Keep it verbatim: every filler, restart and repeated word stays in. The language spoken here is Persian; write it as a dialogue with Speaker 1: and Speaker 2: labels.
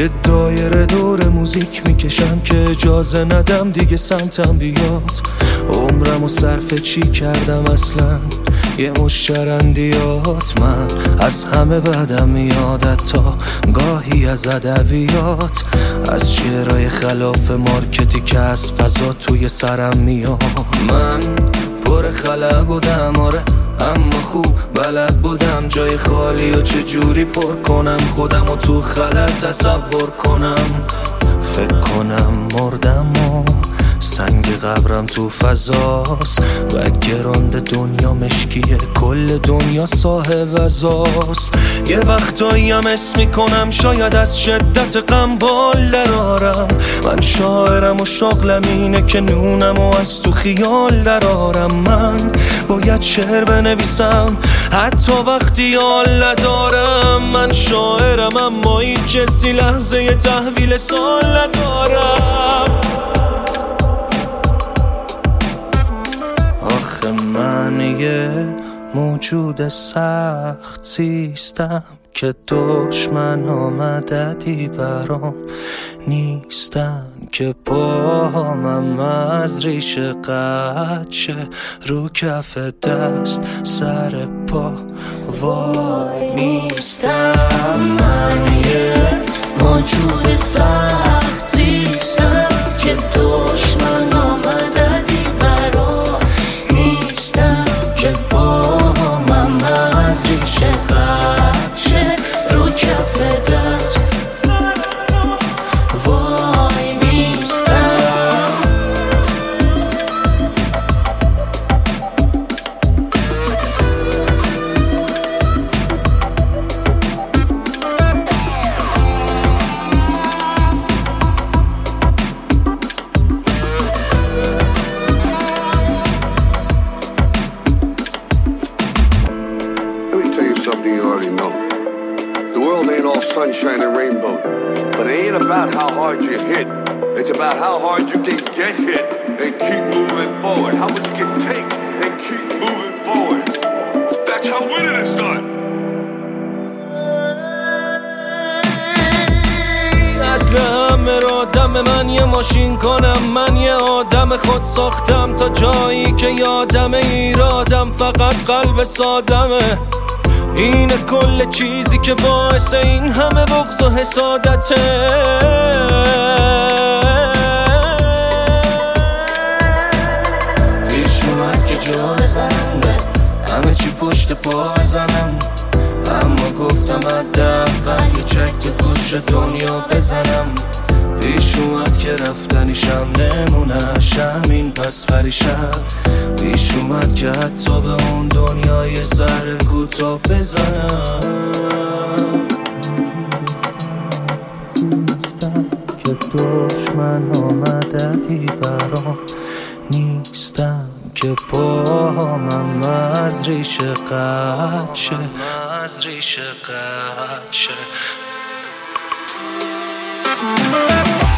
Speaker 1: یه دایره دور موزیک میکشم که اجازه ندم دیگه سمتم بیاد. عمرمو صرف چی کردم اصلا؟ یه مش چرندیات. من از همه بدم میاد، تا گاهی از ادبیات، از شعرهای خلاف مارکتی که از فضا توی سرم میاد. من پر خلا بودم آره، اما خوب بلد بودم جای خالی و چجوری پر کنم خودم و تو خلط تصور کنم. فکر کنم مردم و سنگ قبرم تو فضاست و گراند دنیا مشکیه، کل دنیا صاحب ازاست. یه وقتایی هم اسم میکنم شاید از شدت غم بال درارم. من شاعرم و شغلم اینه که نونم و از تو خیال درارم. من باید شعر بنویسم حتی وقتی حال ندارم. من شاعرم اما این کسی لحظه ی تحویل سال ندارم. آخه من یه موجود سخت زیستم که دشمن آمددی برام نیستن، که پاهامم از ریشه قطع شه رو کف دست سر پا وای نیستم. من یه موجود سخت زیستم که دشمن آمددی برام نیستن، که پاهامم از ریشه قطع شه رو کف دست وای نیستم.
Speaker 2: Something you already know. The world ain't all sunshine and rainbow, but it ain't about how hard you hit. It's about how hard you can get hit and keep moving forward. How much you can take and keep moving forward. That's how winning is done.
Speaker 1: اصل همه را دم من یه ماشین کنم. من یه آدم خود ساختم تا جایی که یادم ایرادم فقط قلب سادمه. اینه کل چیزی که باعث این همه بغض و حسادته. پیش اومد که جا بزنم به همه چی پشت پا بزنم، اما گفتم حداقل یه چک تو گوش دنیا بزنم. پیش اومد که رفتنیشم نمونش همین پس پریشم. پیش اومد که حتی به اون دنیای سر کوتا بزنم. که دشمن آمددی برام نیستم، که پاهامم از ریشه قطع شه از ریشه قطع شه.